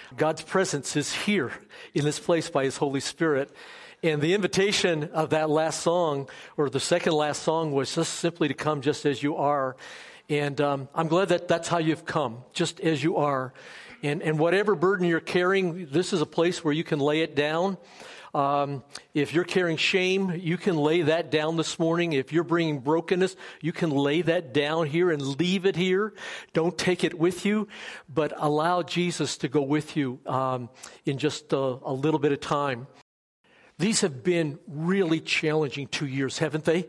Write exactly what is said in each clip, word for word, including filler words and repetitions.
God's presence is here in this place by His Holy Spirit. And the invitation of that last song, or the second last song, was just simply to come just as you are. And um, I'm glad that that's how you've come, just as you are. And, and whatever burden you're carrying, this is a place where you can lay it down. Um, if you're carrying shame, you can lay that down this morning. If you're bringing brokenness, you can lay that down here and leave it here. Don't take it with you, but allow Jesus to go with you um, in just a, a little bit of time. These have been really challenging two years, haven't they?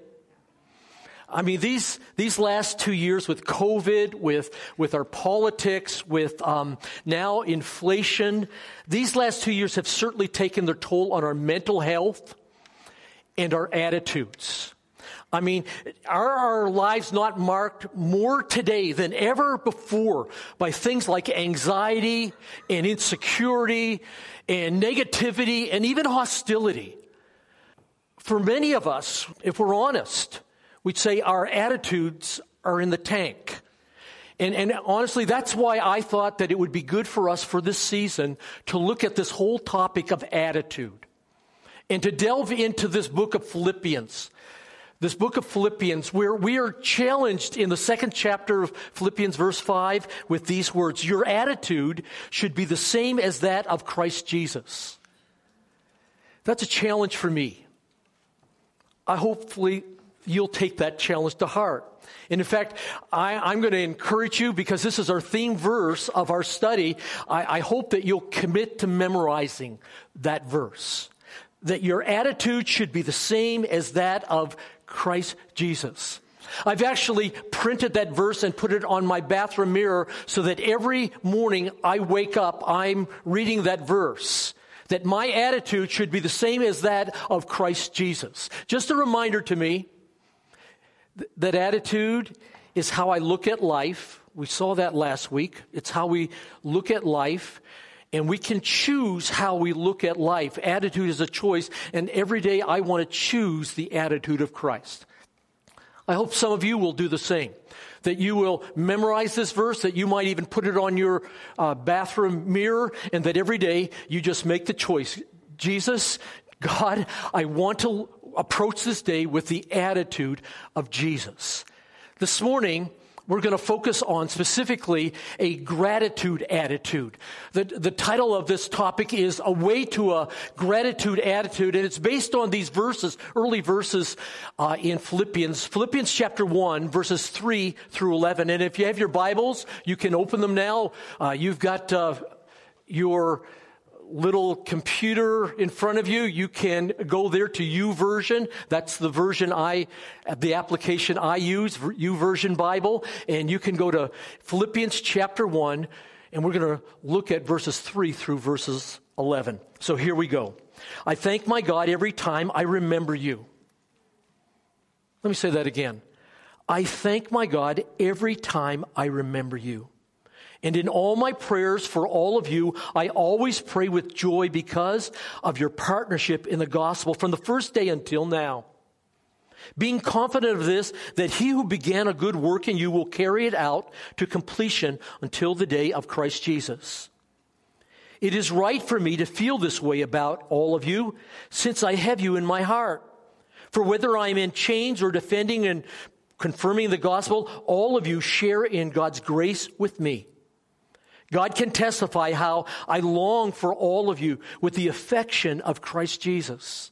I mean, these these last two years with COVID, with with our politics, with um, now inflation, these last two years have certainly taken their toll on our mental health and our attitudes. I mean, are our lives not marked more today than ever before by things like anxiety and insecurity and negativity and even hostility? For many of us, if we're honest, we'd say our attitudes are in the tank. And, and honestly, that's why I thought that it would be good for us for this season to look at this whole topic of attitude and to delve into this book of Philippians. This book of Philippians, where we are challenged in the second chapter of Philippians verse five with these words: your attitude should be the same as that of Christ Jesus. That's a challenge for me. I hopefully you'll take that challenge to heart. And in fact, I, I'm going to encourage you, because this is our theme verse of our study, I, I hope that you'll commit to memorizing that verse. That your attitude should be the same as that of Christ Jesus. I've actually printed that verse and put it on my bathroom mirror so that every morning I wake up, I'm reading that verse. That my attitude should be the same as that of Christ Jesus. Just a reminder to me th- that attitude is how I look at life. We saw that last week. It's how we look at life. And we can choose how we look at life. Attitude is a choice, and every day I want to choose the attitude of Christ. I hope some of you will do the same. That you will memorize this verse, that you might even put it on your uh, bathroom mirror, and that every day you just make the choice. Jesus, God, I want to approach this day with the attitude of Jesus. This morning, we're going to focus on specifically a gratitude attitude. The, the title of this topic is A Way to a Gratitude Attitude, and it's based on these verses, early verses uh, in Philippians. Philippians chapter one, verses three through eleven. And if you have your Bibles, you can open them now. Uh, you've got uh, your little computer in front of you. You can go there to YouVersion. That's the version I, the application I use, YouVersion Bible. And you can go to Philippians chapter one, and we're going to look at verses three through verses eleven. So here we go. I thank my God every time I remember you. Let me say that again. I thank my God every time I remember you. And in all my prayers for all of you, I always pray with joy because of your partnership in the gospel from the first day until now. Being confident of this, that he who began a good work in you will carry it out to completion until the day of Christ Jesus. It is right for me to feel this way about all of you, since I have you in my heart. For whether I am in chains or defending and confirming the gospel, all of you share in God's grace with me. God can testify how I long for all of you with the affection of Christ Jesus.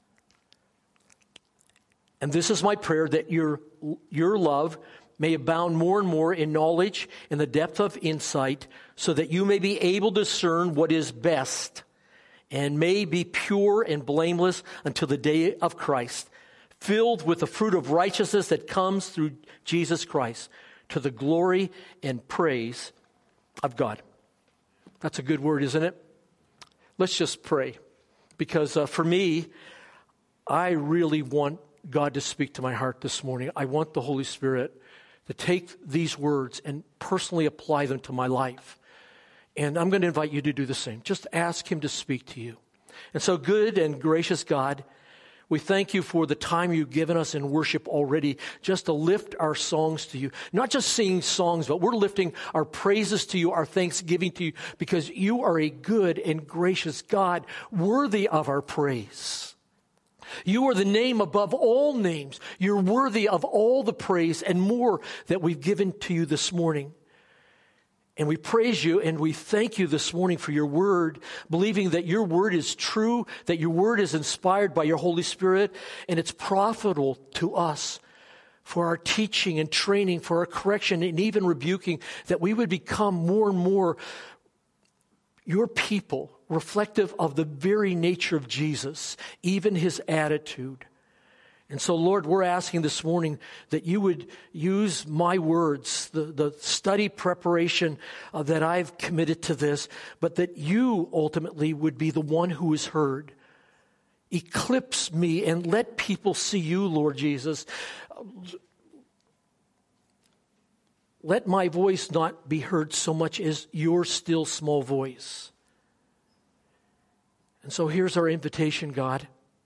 And this is my prayer, that your, your love may abound more and more in knowledge and the depth of insight, so that you may be able to discern what is best and may be pure and blameless until the day of Christ, filled with the fruit of righteousness that comes through Jesus Christ, to the glory and praise of God. That's a good word, isn't it? Let's just pray. Because uh, for me, I really want God to speak to my heart this morning. I want the Holy Spirit to take these words and personally apply them to my life. And I'm going to invite you to do the same. Just ask him to speak to you. And so, good and gracious God, We thank you for the time you've given us in worship already, just to lift our songs to you. Not just singing songs, but we're lifting our praises to you, our thanksgiving to you, because you are a good and gracious God, worthy of our praise. You are the name above all names. You're worthy of all the praise and more that we've given to you this morning. And we praise you and we thank you this morning for your word, believing that your word is true, that your word is inspired by your Holy Spirit, and it's profitable to us for our teaching and training, for our correction and even rebuking, that we would become more and more your people, reflective of the very nature of Jesus, even his attitude. And so, Lord, we're asking this morning that you would use my words, the, the study preparation uh, that I've committed to this, but that you ultimately would be the one who is heard. Eclipse me and let people see you, Lord Jesus. Let my voice not be heard so much as your still small voice. And so here's our invitation, God.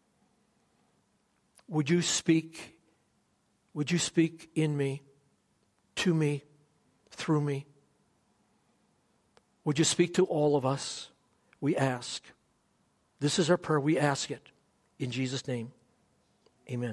Would you speak, would you speak in me, to me, through me? Would you speak to all of us? We ask. This is our prayer. We ask it in Jesus' name. Amen.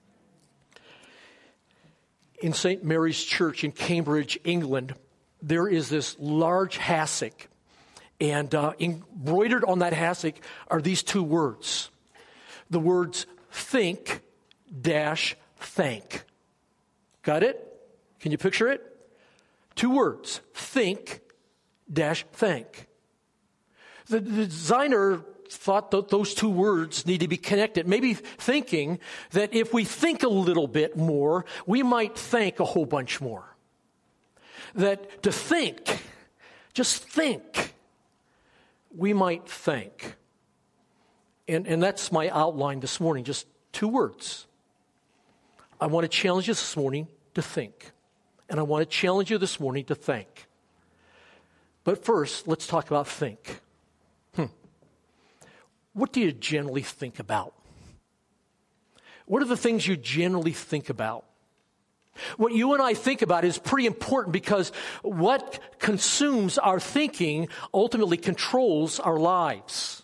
In Saint Mary's Church in Cambridge, England, there is this large hassock. And uh, embroidered on that hassock are these two words. The words think dash thank. Got it? Can you picture it? Two words. Think dash thank. The, the designer thought that those two words need to be connected. Maybe thinking that if we think a little bit more, we might thank a whole bunch more. That to think, just think, we might thank. And, and that's my outline this morning, just two words. I want to challenge you this morning to think. And I want to challenge you this morning to thank. But first, let's talk about think. Hmm. What do you generally think about? What are the things you generally think about? What you and I think about is pretty important because what consumes our thinking ultimately controls our lives.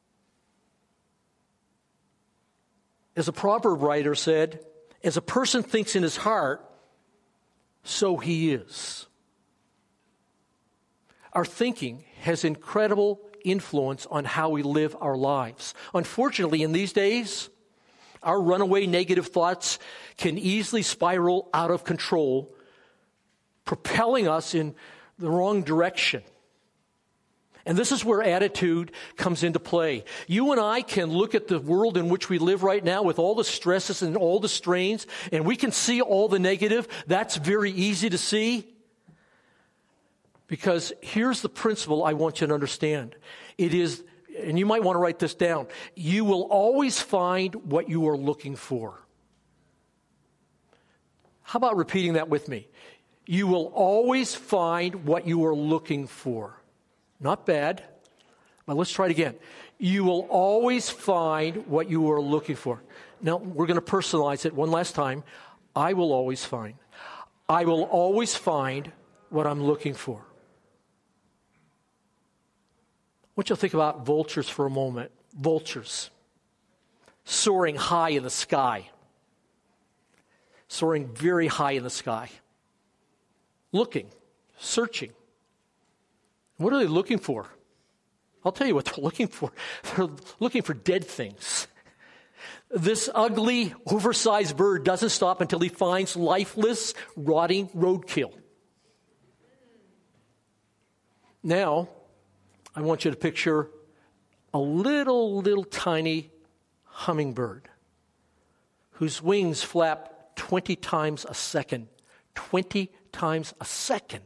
As a proverb writer said, as a person thinks in his heart, so he is. Our thinking has incredible influence on how we live our lives. Unfortunately, in these days, our runaway negative thoughts can easily spiral out of control, propelling us in the wrong direction. And this is where attitude comes into play. You and I can look at the world in which we live right now with all the stresses and all the strains, and we can see all the negative. That's very easy to see. Because here's the principle I want you to understand. It is, and you might want to write this down, you will always find what you are looking for. How about repeating that with me? You will always find what you are looking for. Not bad, but let's try it again. You will always find what you are looking for. Now, we're going to personalize it one last time. I will always find. I will always find what I'm looking for. I want you to think about vultures for a moment. Vultures. Soaring high in the sky. Soaring very high in the sky. Looking, searching. What are they looking for? I'll tell you what they're looking for. They're looking for dead things. This ugly, oversized bird doesn't stop until he finds lifeless, rotting roadkill. Now, I want you to picture a little, little tiny hummingbird whose wings flap twenty times a second. twenty times a second.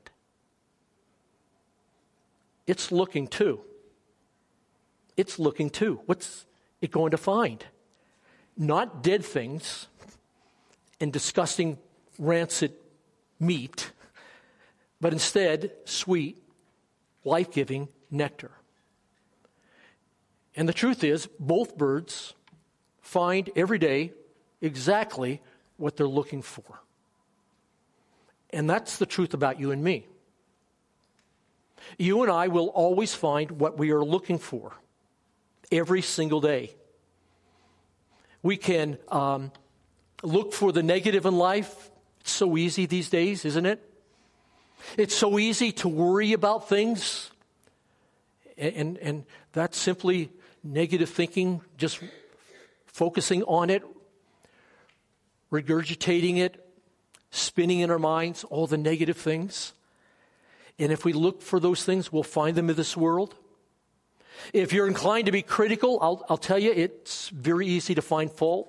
It's looking too. It's looking too. What's it going to find? Not dead things and disgusting, rancid meat, but instead sweet, life-giving nectar. And the truth is, both birds find every day exactly what they're looking for. And that's the truth about you and me. You and I will always find what we are looking for every single day. We can um, look for the negative in life. It's so easy these days, isn't it? It's so easy to worry about things. And, and, and that's simply negative thinking, just focusing on it, regurgitating it, spinning in our minds all the negative things. And if we look for those things, we'll find them in this world. If you're inclined to be critical, I'll, I'll tell you, it's very easy to find fault.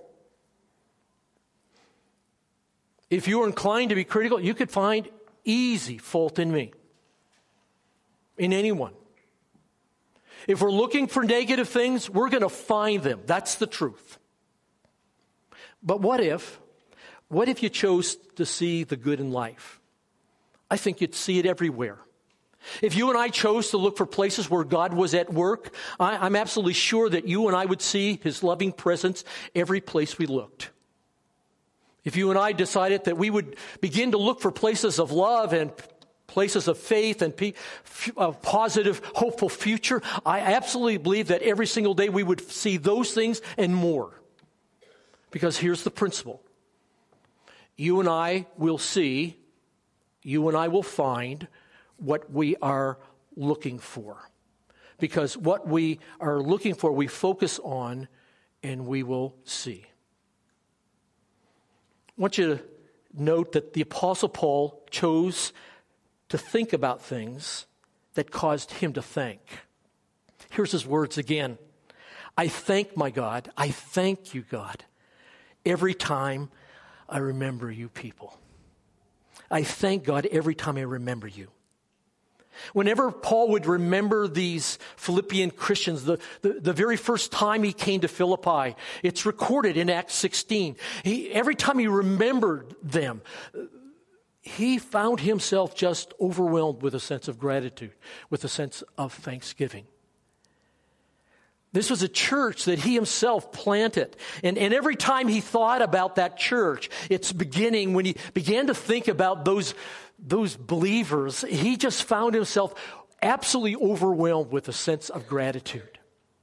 If you're inclined to be critical, you could find easy fault in me, in anyone. If we're looking for negative things, we're going to find them. That's the truth. But what if, what if you chose to see the good in life? I think you'd see it everywhere. If you and I chose to look for places where God was at work, I, I'm absolutely sure that you and I would see His loving presence every place we looked. If you and I decided that we would begin to look for places of love and places of faith and pe- a positive, hopeful future, I absolutely believe that every single day we would see those things and more. Because here's the principle. You and I will see, you and I will find what we are looking for. Because what we are looking for, we focus on and we will see. I want you to note that the Apostle Paul chose to think about things that caused him to think. Here's his words again. I thank my God, I thank you, God, every time I remember you people. I thank God every time I remember you. Whenever Paul would remember these Philippian Christians, the, the, the very first time he came to Philippi, it's recorded in Acts sixteen. He, every time he remembered them, he found himself just overwhelmed with a sense of gratitude, with a sense of thanksgiving. This was a church that he himself planted. And, and every time he thought about that church, its beginning, when he began to think about those, those believers, he just found himself absolutely overwhelmed with a sense of gratitude.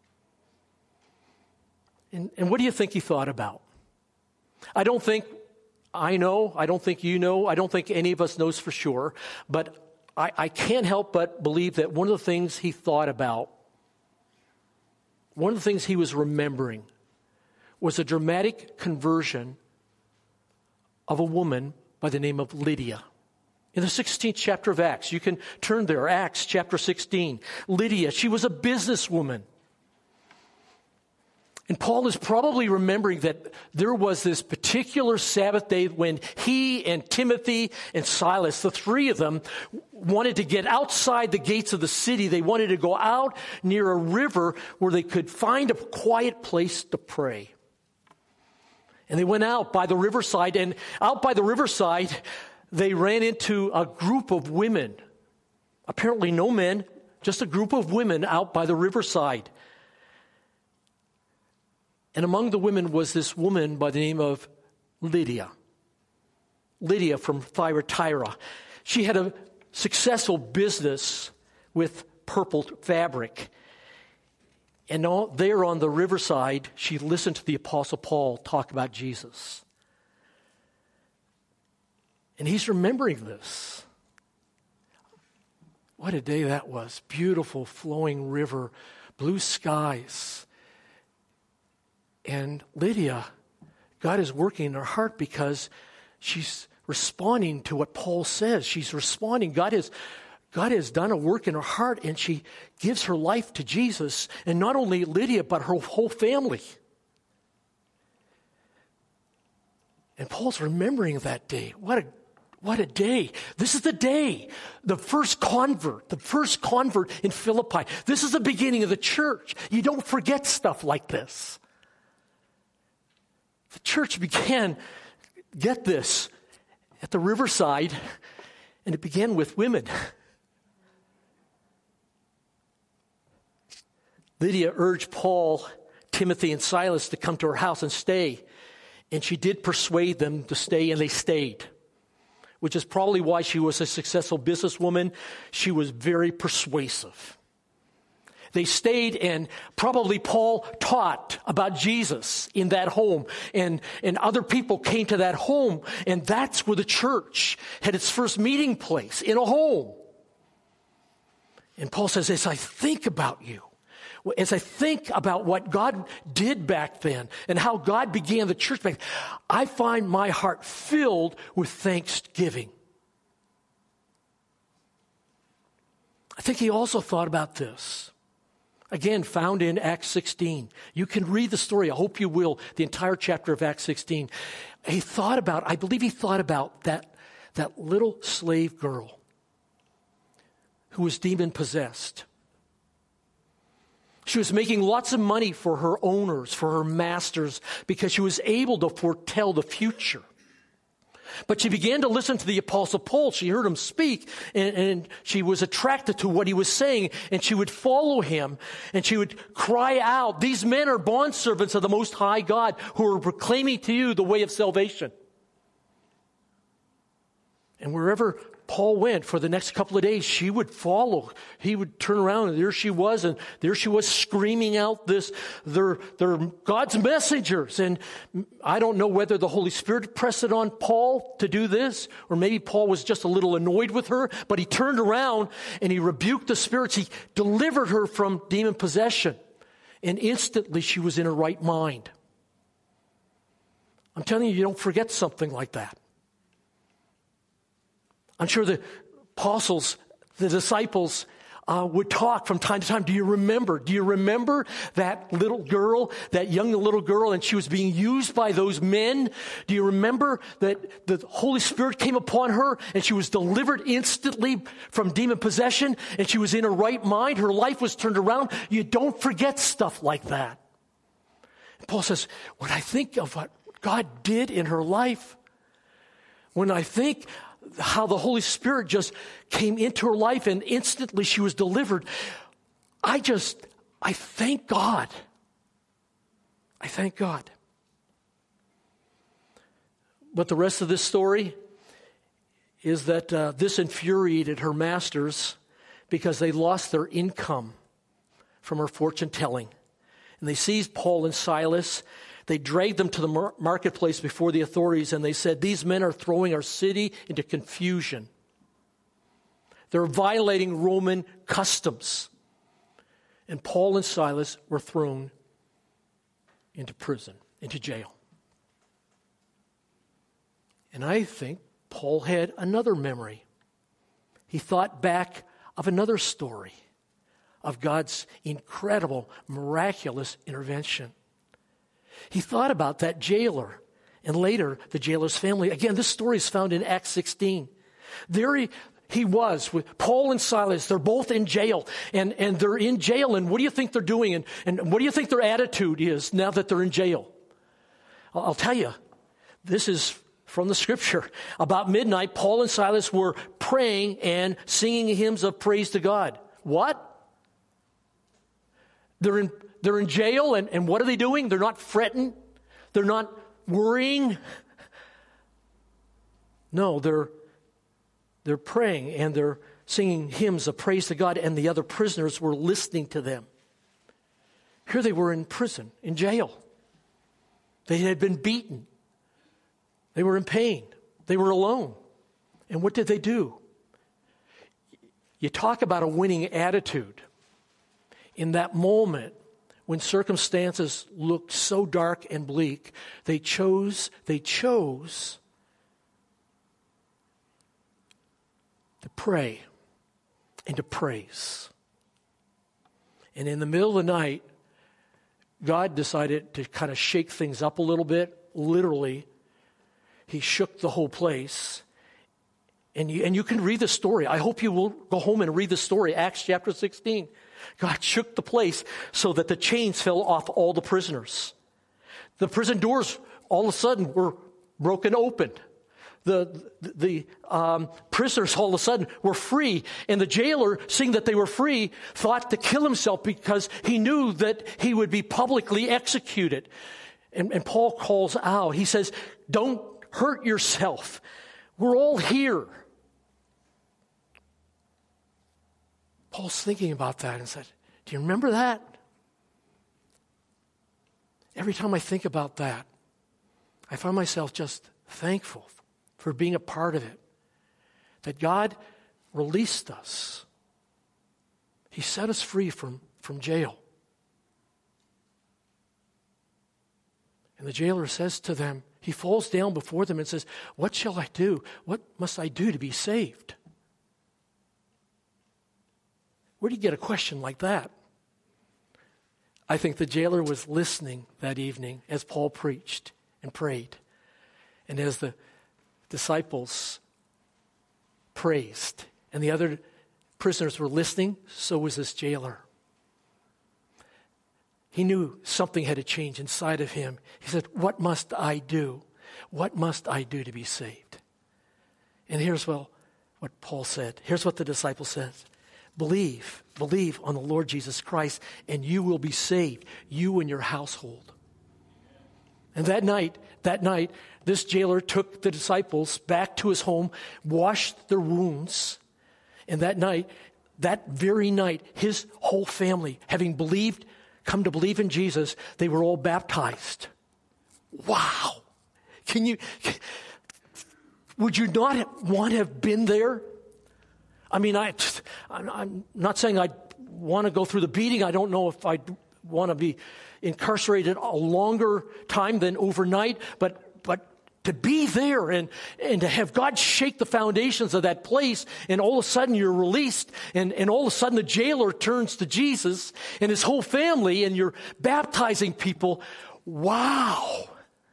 And, and what do you think he thought about? I don't think I know, I don't think you know, I don't think any of us knows for sure, but I, I can't help but believe that one of the things he thought about, one of the things he was remembering was a dramatic conversion of a woman by the name of Lydia. In the sixteenth chapter of Acts, you can turn there, Acts chapter sixteen. Lydia, she was a businesswoman. And Paul is probably remembering that there was this particular Sabbath day when he and Timothy and Silas, the three of them, wanted to get outside the gates of the city. They wanted to go out near a river where they could find a quiet place to pray. And they went out by the riverside, and out by the riverside, they ran into a group of women. Apparently no men, just a group of women out by the riverside. And among the women was this woman by the name of Lydia. Lydia from Thyatira. She had a successful business with purple fabric. And all, there on the riverside, she listened to the Apostle Paul talk about Jesus. And he's remembering this. What a day that was. Beautiful flowing river, blue skies. And Lydia, God is working in her heart because she's responding to what Paul says. She's responding. God has, God has done a work in her heart, and she gives her life to Jesus. And not only Lydia, but her whole family. And Paul's remembering that day. What a What a day. This is the day. The first convert, the first convert in Philippi. This is the beginning of the church. You don't forget stuff like this. The church began, get this, at the riverside, and it began with women. Lydia urged Paul, Timothy and Silas to come to her house and stay. And she did persuade them to stay, and they stayed, which is probably why she was a successful businesswoman. She was very persuasive. They stayed, and probably Paul taught about Jesus in that home, and, and other people came to that home, and that's where the church had its first meeting place, in a home. And Paul says, as I think about you, as I think about what God did back then and how God began the church back then, I find my heart filled with thanksgiving. I think he also thought about this. Again, found in Acts sixteen. You can read the story. I hope you will, the entire chapter of Acts sixteen. He thought about, I believe he thought about that, that little slave girl who was demon-possessed. She was making lots of money for her owners, for her masters, because she was able to foretell the future. But she began to listen to the Apostle Paul. She heard him speak, and, and she was attracted to what he was saying, and she would follow him, and she would cry out, these men are bondservants of the Most High God who are proclaiming to you the way of salvation. And wherever Paul went for the next couple of days, she would follow. He would turn around, and there she was, and there she was screaming out this, they're, they're God's messengers. And I don't know whether the Holy Spirit pressed it on Paul to do this, or maybe Paul was just a little annoyed with her, but he turned around and he rebuked the spirits. He delivered her from demon possession, and instantly she was in her right mind. I'm telling you, you don't forget something like that. I'm sure the apostles, the disciples, uh, would talk from time to time. Do you remember? Do you remember that little girl, that young little girl, and she was being used by those men? Do you remember that the Holy Spirit came upon her and she was delivered instantly from demon possession, and she was in her right mind? Her life was turned around. You don't forget stuff like that. And Paul says, when I think of what God did in her life, when I think how the Holy Spirit just came into her life and instantly she was delivered, I just, I thank God. I thank God. But the rest of this story is that uh, this infuriated her masters because they lost their income from her fortune telling. And they seized Paul and Silas. They dragged them to the mar- marketplace before the authorities, and they said, these men are throwing our city into confusion. They're violating Roman customs. And Paul and Silas were thrown into prison, into jail. And I think Paul had another memory. He thought back of another story of God's incredible, miraculous intervention. He thought about that jailer and later the jailer's family. Again, this story is found in Acts sixteen. There he, he was with Paul and Silas. They're both in jail, and, and they're in jail. And what do you think they're doing? And, and what do you think their attitude is now that they're in jail? I'll, I'll tell you, this is from the scripture. About midnight, Paul and Silas were praying and singing hymns of praise to God. What? They're in They're in jail, and, and what are they doing? They're not fretting. They're not worrying. No, they're, they're praying, and they're singing hymns of praise to God, and the other prisoners were listening to them. Here they were in prison, in jail. They had been beaten. They were in pain. They were alone. And what did they do? You talk about a winning attitude. In that moment, when circumstances looked so dark and bleak, they chose, they chose to pray and to praise. And in the middle of the night, God decided to kind of shake things up a little bit. Literally, he shook the whole place. And you, and you can read the story. I hope you will go home and read the story, Acts chapter sixteen. God shook the place so that the chains fell off all the prisoners. The prison doors all of a sudden were broken open. the the um, prisoners all of a sudden were free, and the jailer, seeing that they were free, thought to kill himself because he knew that he would be publicly executed. And, and Paul calls out. He says, "Don't hurt yourself. We're all here." Paul's thinking about that and said, "Do you remember that?" Every time I think about that, I find myself just thankful for being a part of it. That God released us. He set us free from, from jail. And the jailer says to them, he falls down before them and says, "What shall I do? What must I do to be saved?" Where do you get a question like that? I think the jailer was listening that evening as Paul preached and prayed. And as the disciples praised and the other prisoners were listening, so was this jailer. He knew something had to change inside of him. He said, "What must I do? What must I do to be saved?" And here's well, what Paul said. Here's what the disciple says. Believe, believe on the Lord Jesus Christ, and you will be saved, you and your household. And that night, that night, this jailer took the disciples back to his home, washed their wounds, and that night, that very night, his whole family, having believed, come to believe in Jesus, they were all baptized. Wow! Can you, would you not want to have been there? I mean, I, I'm not saying I want to go through the beating. I don't know if I want to be incarcerated a longer time than overnight, but but to be there and, and to have God shake the foundations of that place, and all of a sudden you're released, and, and all of a sudden the jailer turns to Jesus and his whole family, and you're baptizing people. Wow.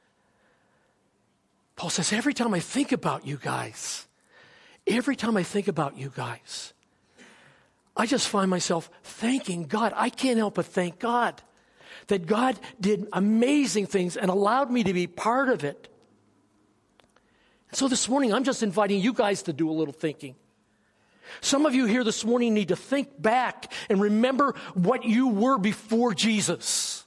Paul says, every time I think about you guys, Every time I think about you guys, I just find myself thanking God. I can't help but thank God that God did amazing things and allowed me to be part of it. So this morning, I'm just inviting you guys to do a little thinking. Some of you here this morning need to think back and remember what you were before Jesus.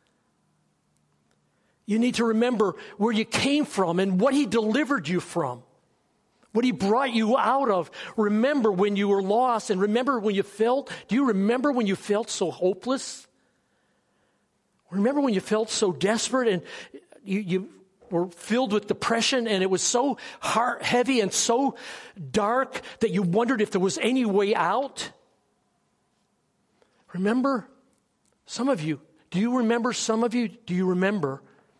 You need to remember where you came from and what He delivered you from. What He brought you out of. Remember when you were lost, and remember when you felt, do you remember when you felt so hopeless? Remember when you felt so desperate and you, you were filled with depression, and it was so heart heavy and so dark that you wondered if there was any way out? Remember, some of you, do you remember, some of you, do you remember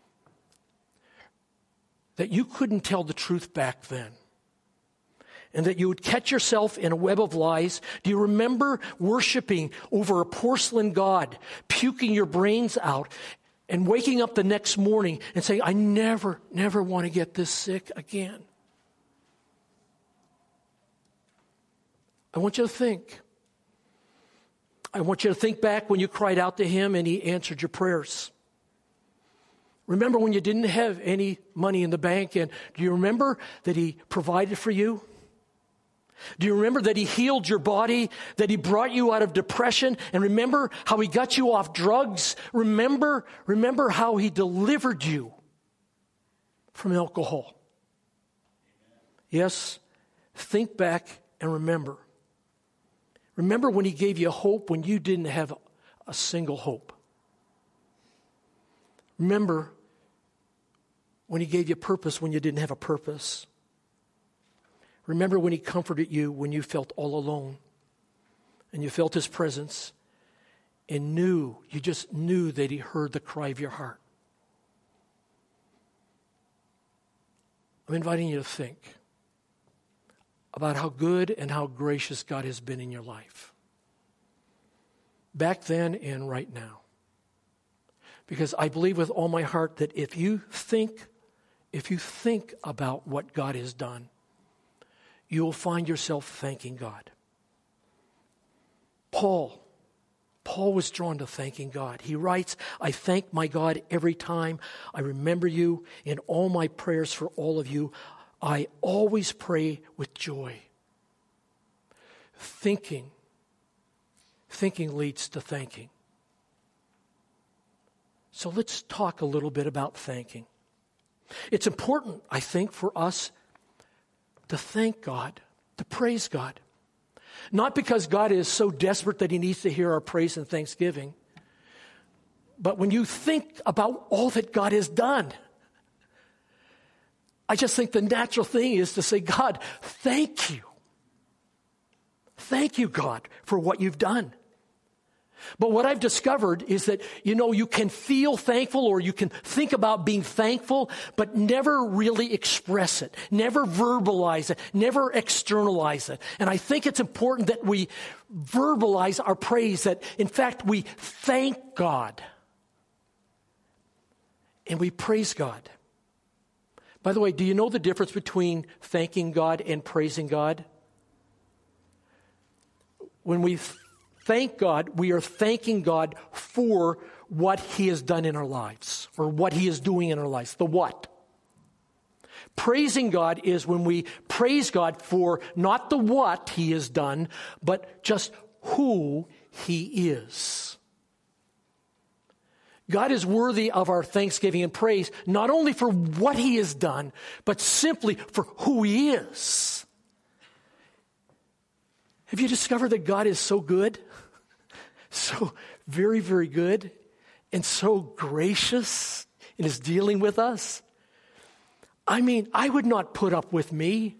that you couldn't tell the truth back then? And that you would catch yourself in a web of lies? Do you remember worshiping over a porcelain god, puking your brains out, and waking up the next morning and saying, I never, never want to get this sick again? I want you to think. I want you to think back when you cried out to Him and He answered your prayers. Remember when you didn't have any money in the bank, and do you remember that He provided for you? Do you remember that He healed your body, that He brought you out of depression, and remember how He got you off drugs? Remember, remember how He delivered you from alcohol. Yes, think back and remember. Remember when He gave you hope when you didn't have a single hope. Remember when He gave you purpose when you didn't have a purpose. Remember when He comforted you when you felt all alone and you felt His presence and knew, you just knew that He heard the cry of your heart. I'm inviting you to think about how good and how gracious God has been in your life. Back then and right now. Because I believe with all my heart that if you think, if you think about what God has done, you will find yourself thanking God. Paul, Paul was drawn to thanking God. He writes, I thank my God every time I remember you. In all my prayers for all of you, I always pray with joy. Thinking, thinking leads to thanking. So let's talk a little bit about thanking. It's important, I think, for us to thank God, to praise God. Not because God is so desperate that he needs to hear our praise and thanksgiving, but when you think about all that God has done, I just think the natural thing is to say, God, thank you. Thank you, God, for what you've done. But what I've discovered is that, you know, you can feel thankful or you can think about being thankful, but never really express it, never verbalize it, never externalize it. And I think it's important that we verbalize our praise, that in fact we thank God and we praise God. By the way, do you know the difference between thanking God and praising God? When we thank God, we are thanking God for what he has done in our lives, or what he is doing in our lives, the what. Praising God is when we praise God for not the what he has done, but just who he is. God is worthy of our thanksgiving and praise, not only for what he has done, but simply for who he is. Have you discovered that God is so good? So very, very good, and so gracious in his dealing with us? I mean, I would not put up with me.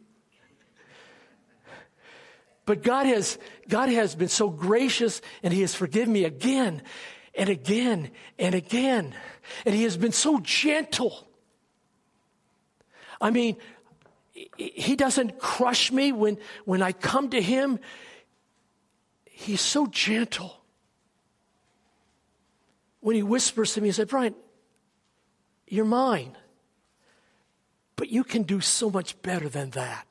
But God has, God has been so gracious, and he has forgiven me again and again and again. And he has been so gentle. I mean, he doesn't crush me when, when I come to him. He's so gentle. When he whispers to me, he said, Brian, you're mine. But you can do so much better than that.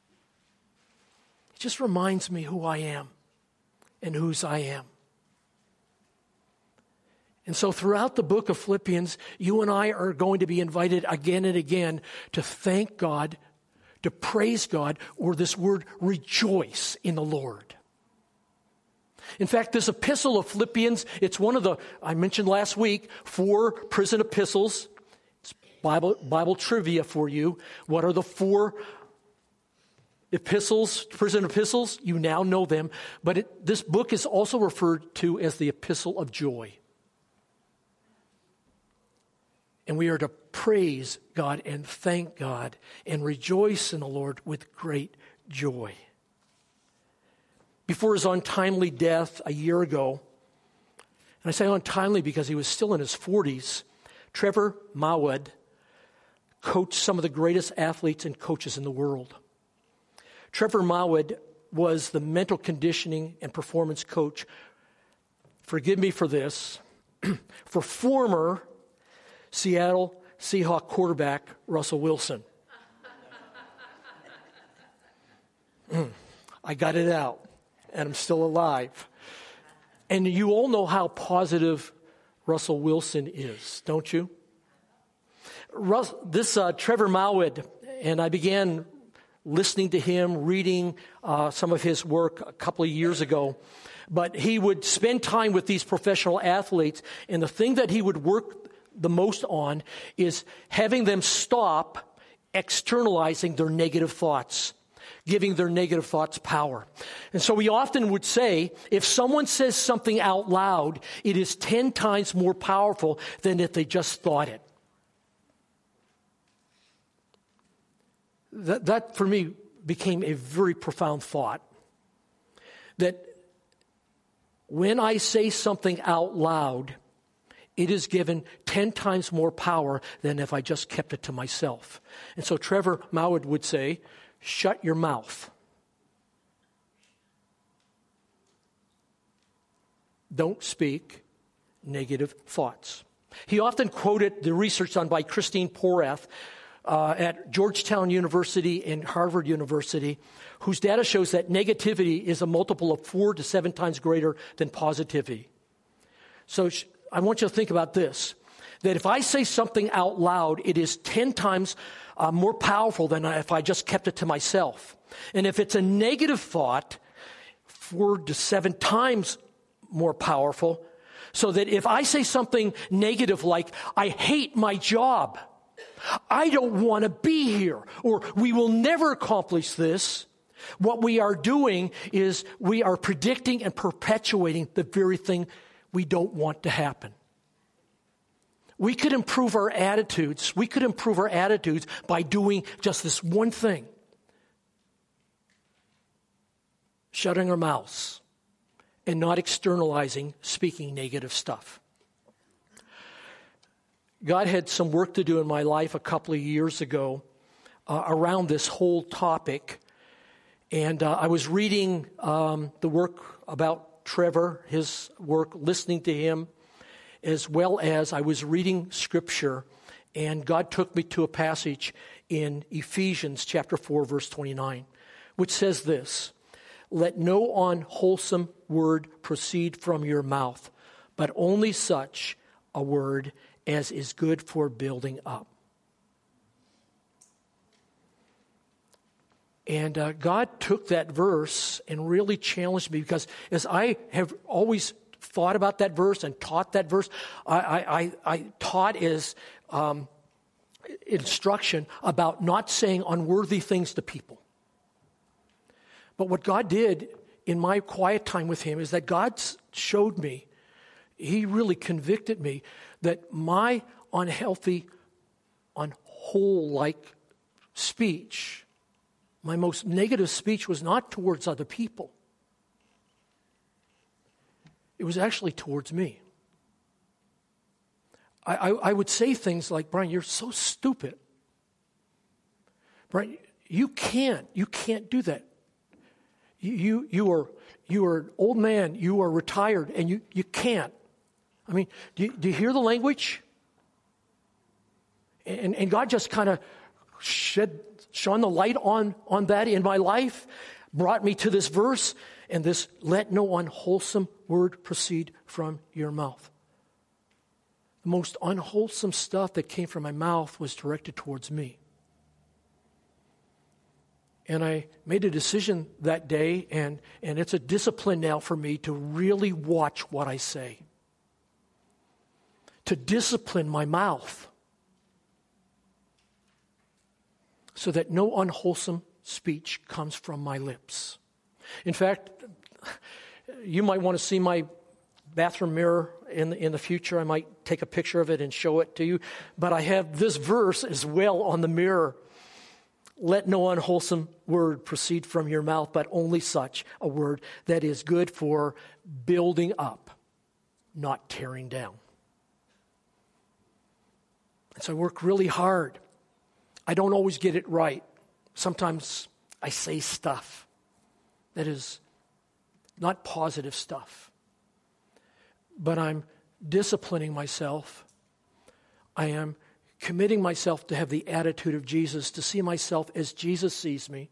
It just reminds me who I am and whose I am. And so throughout the book of Philippians, you and I are going to be invited again and again to thank God, to praise God, or this word rejoice in the Lord. In fact, this epistle of Philippians, it's one of the, I mentioned last week, four prison epistles. It's Bible, Bible trivia for you. What are the four epistles, prison epistles? You now know them. But it, this book is also referred to as the Epistle of Joy. And we are to praise God and thank God and rejoice in the Lord with great joy. Before his untimely death a year ago, and I say untimely because he was still in his forties, Trevor Mowat coached some of the greatest athletes and coaches in the world. Trevor Mowat was the mental conditioning and performance coach, forgive me for this, for former Seattle Seahawks quarterback Russell Wilson. I got it out, and I'm still alive. And you all know how positive Russell Wilson is, don't you? Russ, this uh, Trevor Mowat, and I began listening to him, reading uh, some of his work a couple of years ago. But he would spend time with these professional athletes, and the thing that he would work the most on is having them stop externalizing their negative thoughts, giving their negative thoughts power. And so we often would say, if someone says something out loud, it is ten times more powerful than if they just thought it. That, that for me became a very profound thought. That when I say something out loud, it is given ten times more power than if I just kept it to myself. And so Trevor Mowat would say, shut your mouth. Don't speak negative thoughts. He often quoted the research done by Christine Porath uh, at Georgetown University and Harvard University, whose data shows that negativity is a multiple of four to seven times greater than positivity. So sh- I want you to think about this, that if I say something out loud, it is ten times uh, more powerful than if I just kept it to myself. And if it's a negative thought, four to seven times more powerful. So that if I say something negative like, I hate my job, I don't want to be here, or we will never accomplish this, what we are doing is we are predicting and perpetuating the very thing we don't want to happen. We could improve our attitudes. We could improve our attitudes by doing just this one thing. Shutting our mouths and not externalizing, speaking negative stuff. God had some work to do in my life a couple of years ago uh, around this whole topic. And uh, I was reading um, the work about Trevor, his work, listening to him, as well as I was reading Scripture. And God took me to a passage in Ephesians chapter four, verse twenty-nine, which says this: let no unwholesome word proceed from your mouth, but only such a word as is good for building up. And uh, God took that verse and really challenged me, because as I have always thought about that verse and taught that verse, I, I, I taught as um, instruction about not saying unworthy things to people. But what God did in my quiet time with him is that God showed me, he really convicted me that my unhealthy, unwhole-like speech, my most negative speech, was not towards other people. It was actually towards me. I, I, I would say things like, Brian, you're so stupid. Brian, you can't, you can't do that. You, you, you are, you are an old man, you are retired, and you, you can't. I mean, do you, do you hear the language? And, and God just kind of shed, shone the light on, on that in my life, brought me to this verse, and this, let no unwholesome word proceed from your mouth. The most unwholesome stuff that came from my mouth was directed towards me. And I made a decision that day, and, and it's a discipline now for me to really watch what I say. To discipline my mouth so that no unwholesome speech comes from my lips. In fact, you might want to see my bathroom mirror in the, in the future. I might take a picture of it and show it to you. But I have this verse as well on the mirror. Let no unwholesome word proceed from your mouth, but only such a word that is good for building up, not tearing down. And so I work really hard. I don't always get it right. Sometimes I say stuff that is not positive stuff. But I'm disciplining myself. I am committing myself to have the attitude of Jesus, to see myself as Jesus sees me.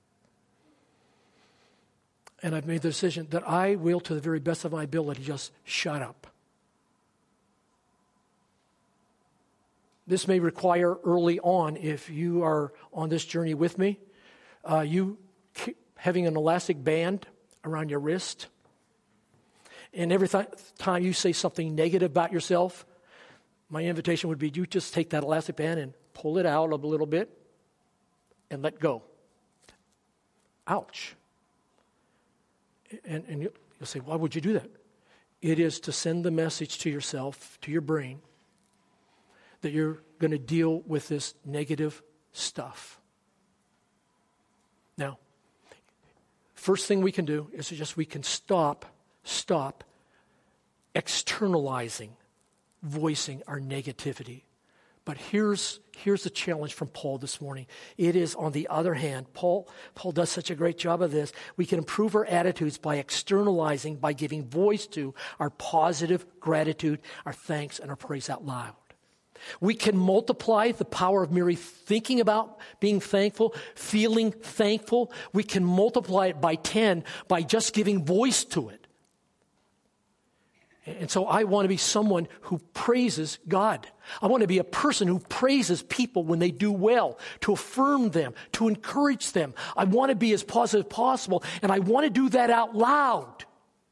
And I've made the decision that I will, to the very best of my ability, just shut up. This may require early on, if you are on this journey with me, uh, you keep having an elastic band around your wrist. And every th- time you say something negative about yourself, my invitation would be you just take that elastic band and pull it out a little bit and let go. Ouch. And, and you'll say, why would you do that? It is to send the message to yourself, to your brain, that you're going to deal with this negative stuff. Now, first thing we can do is to just we can stop, stop externalizing, voicing our negativity. But here's here's the challenge from Paul this morning. It is, on the other hand, Paul Paul does such a great job of this. We can improve our attitudes by externalizing, by giving voice to our positive gratitude, our thanks, and our praise out loud. We can multiply the power of merely thinking about being thankful, feeling thankful. We can multiply it by ten by just giving voice to it. And so I want to be someone who praises God. I want to be a person who praises people when they do well, to affirm them, to encourage them. I want to be as positive as possible, and I want to do that out loud,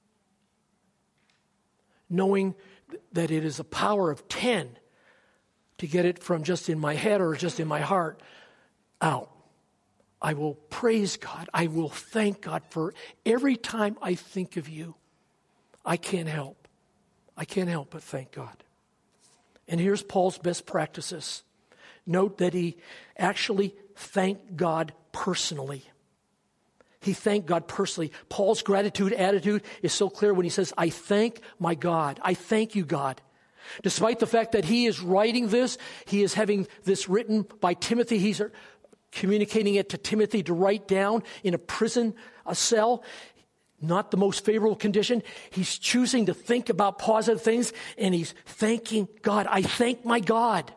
knowing that it is a power of ten to get it from just in my head or just in my heart out. I will praise God. I will thank God for every time I think of you. I can't help. I can't help but thank God. And here's Paul's best practices. Note that he actually thanked God personally. He thanked God personally. Paul's gratitude attitude is so clear when he says, I thank my God. I thank you, God. Despite the fact that he is writing this, he is having this written by Timothy. He's communicating it to Timothy to write down in a prison a cell. Not the most favorable condition. He's choosing to think about positive things, and he's thanking God. I thank my God.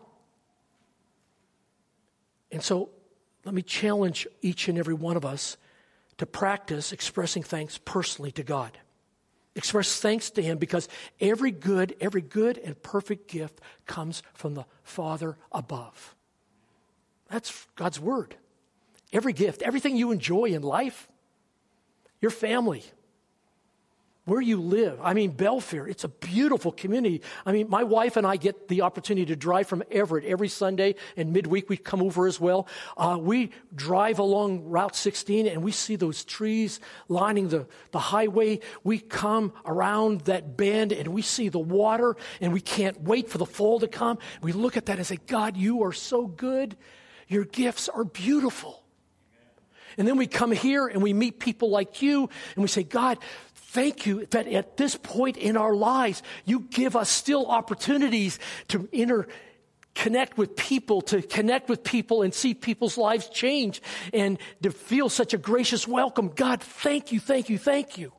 And so let me challenge each and every one of us to practice expressing thanks personally to God. Express thanks to him, because every good, every good and perfect gift comes from the Father above. That's God's word. Every gift, everything you enjoy in life, your family, where you live. I mean, Belfair, it's a beautiful community. I mean, my wife and I get the opportunity to drive from Everett every Sunday, and midweek we come over as well. Uh, we drive along Route sixteen, and we see those trees lining the, the highway. We come around that bend, and we see the water, and we can't wait for the fall to come. We look at that and say, God, you are so good. Your gifts are beautiful. And then we come here and we meet people like you, and we say, God, thank you that at this point in our lives, you give us still opportunities to interconnect with people, to connect with people and see people's lives change, and to feel such a gracious welcome. God, thank you, thank you, thank you.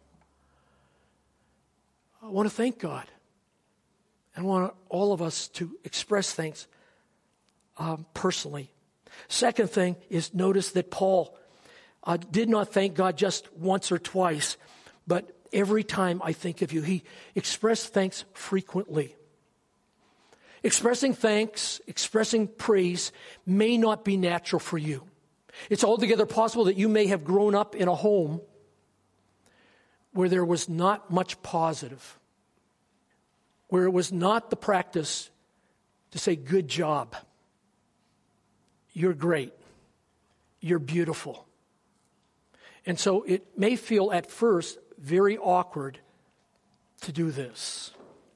I want to thank God. I want all of us to express thanks um, personally. Second thing is, notice that Paul Uh, did not thank God just once or twice, but every time I think of you. He expressed thanks frequently. Expressing thanks, expressing praise may not be natural for you. It's altogether possible that you may have grown up in a home where there was not much positive, where it was not the practice to say, good job, you're great, you're beautiful. And so it may feel at first very awkward to do this.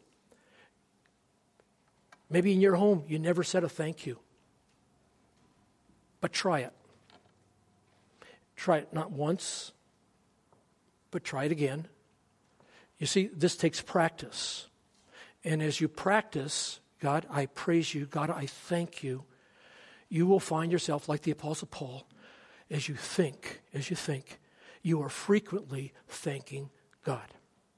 Maybe in your home you never said a thank you. But try it. Try it not once, but try it again. You see, this takes practice. And as you practice, God, I praise you, God, I thank you, you will find yourself like the Apostle Paul. As you think, as you think, you are frequently thanking God.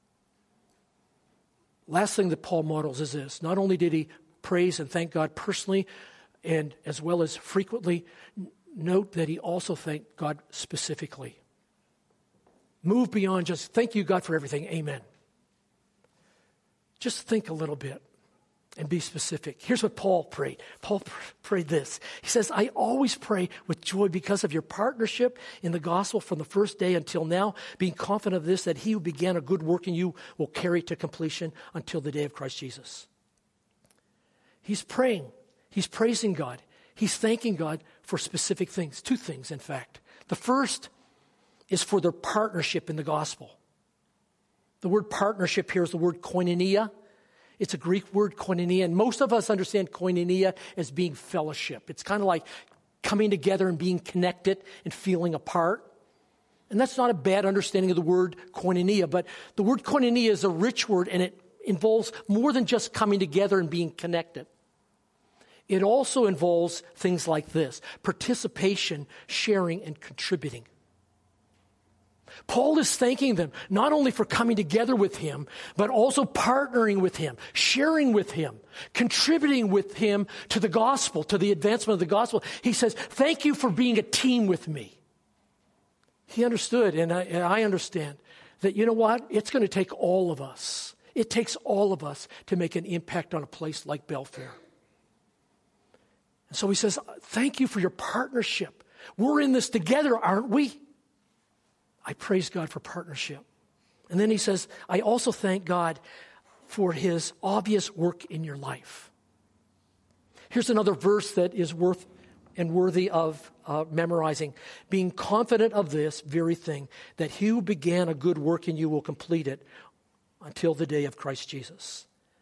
Last thing that Paul models is this. Not only did he praise and thank God personally, and as well as frequently, note that he also thanked God specifically. Move beyond just, thank you, God, for everything. Amen. Just think a little bit and be specific. Here's what Paul prayed. Paul pr- prayed this. He says, I always pray with joy because of your partnership in the gospel from the first day until now, being confident of this, that he who began a good work in you will carry it to completion until the day of Christ Jesus. He's praying. He's praising God. He's thanking God for specific things. Two things, in fact. The first is for their partnership in the gospel. The word partnership here is the word koinonia. It's a Greek word, koinonia, and most of us understand koinonia as being fellowship. It's kind of like coming together and being connected and feeling apart. And that's not a bad understanding of the word koinonia, but the word koinonia is a rich word, and it involves more than just coming together and being connected. It also involves things like this: participation, sharing, and contributing. Paul is thanking them not only for coming together with him, but also partnering with him, sharing with him, contributing with him to the gospel, to the advancement of the gospel. He says, thank you for being a team with me. He understood, and I, and I understand, that you know what? It's going to take all of us. It takes all of us to make an impact on a place like Belfair. And so he says, thank you for your partnership. We're in this together, aren't we? I praise God for partnership. And then he says, I also thank God for his obvious work in your life. Here's another verse that is worth and worthy of uh, memorizing. Being confident of this very thing, that he who began a good work in you will complete it until the day of Christ Jesus.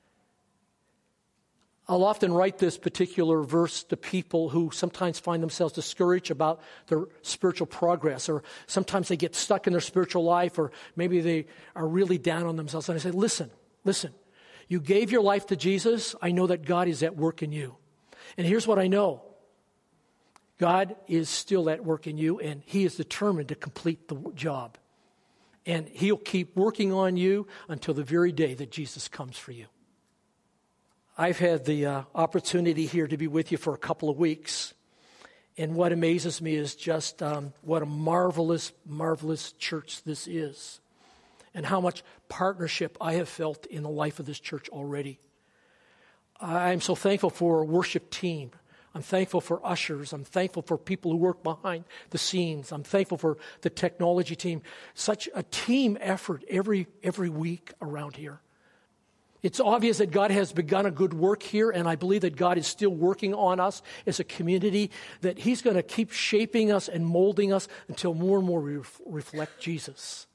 I'll often write this particular verse to people who sometimes find themselves discouraged about their spiritual progress, or sometimes they get stuck in their spiritual life, or maybe they are really down on themselves. And I say, listen, listen, you gave your life to Jesus. I know that God is at work in you. And here's what I know. God is still at work in you, and he is determined to complete the job. And he'll keep working on you until the very day that Jesus comes for you. I've had the uh, opportunity here to be with you for a couple of weeks. And what amazes me is just um, what a marvelous, marvelous church this is. And how much partnership I have felt in the life of this church already. I'm so thankful for a worship team. I'm thankful for ushers. I'm thankful for people who work behind the scenes. I'm thankful for the technology team. Such a team effort every every week around here. It's obvious that God has begun a good work here, and I believe that God is still working on us as a community, that he's going to keep shaping us and molding us until more and more we ref- reflect Jesus.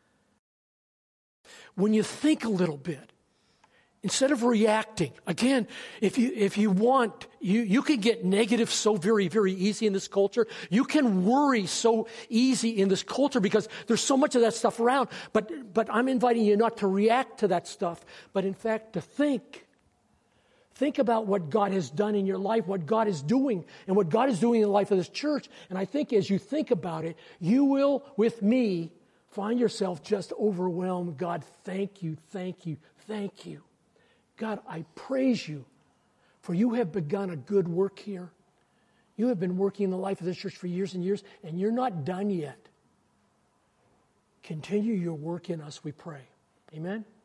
When you think a little bit, instead of reacting, again, if you if you want, you, you can get negative so very, very easy in this culture. You can worry so easy in this culture because there's so much of that stuff around. But but I'm inviting you not to react to that stuff, but in fact to think. Think about what God has done in your life, what God is doing, and what God is doing in the life of this church. And I think as you think about it, you will, with me, find yourself just overwhelmed. God, thank you, thank you, thank you. God, I praise you, for you have begun a good work here. You have been working in the life of this church for years and years, and you're not done yet. Continue your work in us, we pray. Amen?